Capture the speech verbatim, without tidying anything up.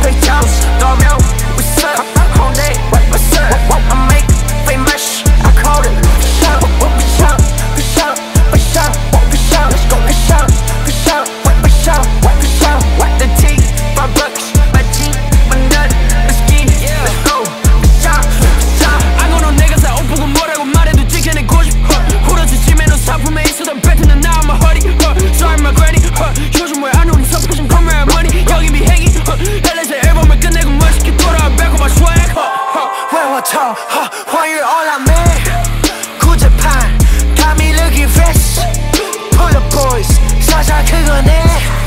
睡觉都没有不色红的不色 I make famous I call it 不想不想不想不想不想不想不想不想不想 The T five bucks my G my nut let's get let's go不想不想안 오는 내가 사업 보고 뭐라고 말해도 지켜내고 싶어 후려치지면 너 상품에 있었던 뱉어낸 나 my 허리 Sorry my granny 요즘 왜 안 오니 서프신 카메라 money 여기 비행기 엘에이에서 앨범을 끝내고 멋있게 돌아와 back on my swag 为我痛欢愉 all I make 哭着盼 got me looking fresh Pull up boys傻傻可可내